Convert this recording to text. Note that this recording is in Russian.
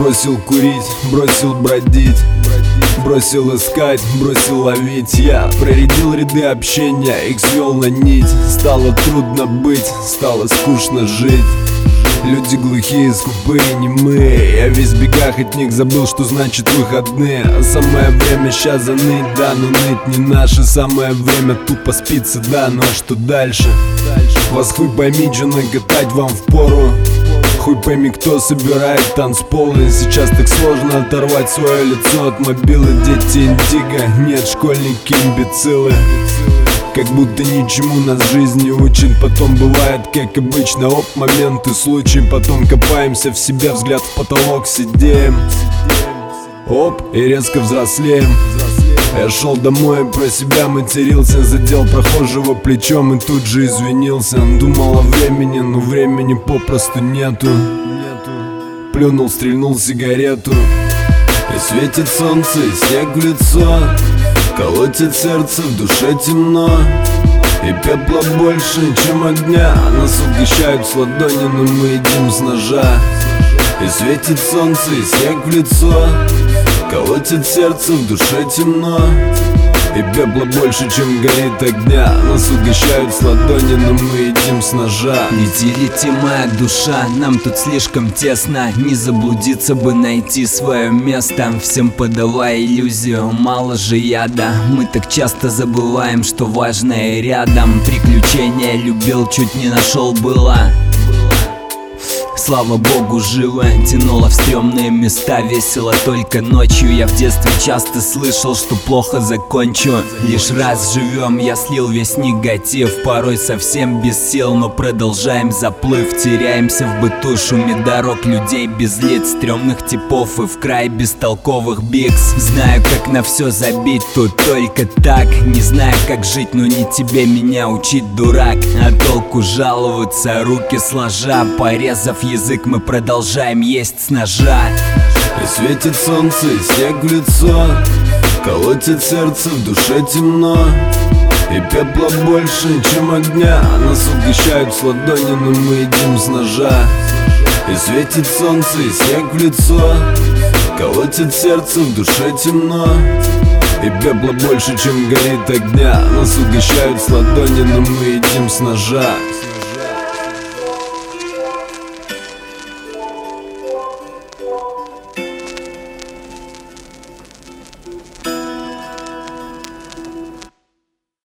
Бросил курить, бросил бродить, бросил искать, бросил ловить. Я проредил ряды общения, их свел на нить. Стало трудно быть, стало скучно жить. Люди глухие, скупые, немые. Я весь в бегах от них, забыл, что значит выходные. А самое время ща заныть, да, но ныть не наше. Самое время тупо спиться, да, но что дальше? Вас хуй пойми, джуны, катать вам впору. Хуй пойми, кто собирает танцполы. Сейчас так сложно оторвать свое лицо от мобилы. Дети индиго, нет, школьники имбецилы. Как будто ничему нас жизнь не учит. Потом бывает, как обычно, оп, моменты, случай. Потом копаемся в себя, взгляд в потолок, сидим. Оп, и резко взрослеем. Я шел домой и про себя матерился. Задел прохожего плечом и тут же извинился. Думал о времени, но времени попросту нету. Плюнул, стрельнул сигарету. И светит солнце, и снег в лицо. Колотит сердце, в душе темно. И пепла больше, чем огня. Нас угощают с ладони, но мы едим с ножа. И светит солнце, и снег в лицо. Колотит сердце, в душе темно. И пепла больше, чем горит огня. Нас угощают с ладони, но мы едим с ножа. Лети, лети, моя душа, нам тут слишком тесно. Не заблудиться бы, найти свое место. Всем подавая иллюзию, мало же яда. Мы так часто забываем, что важное рядом. Приключения любил, чуть не нашел было. Слава богу, живо, тянуло в стрёмные места. Весело только ночью. Я в детстве часто слышал, что плохо закончу. Лишь раз живем, я слил весь негатив. Порой совсем без сил, но продолжаем заплыв. Теряемся в быту, шуме дорог, людей без лиц, стрёмных типов и в край бестолковых бикс. Знаю, как на все забить, тут только так. Не знаю, как жить, но не тебе меня учить, дурак. А толку жаловаться, руки сложа, порезав язык, мы продолжаем есть с ножа. И светит солнце, и снег в лицо. Колотит сердце, в душе темно. И пепла больше, чем огня. Нас угощают с ладони, но мы едим с ножа. И светит солнце, и снег в лицо. Колотит сердце, в душе темно. И пепла больше, чем горит огня. Нас угощают с ладони, но мы едим с ножа.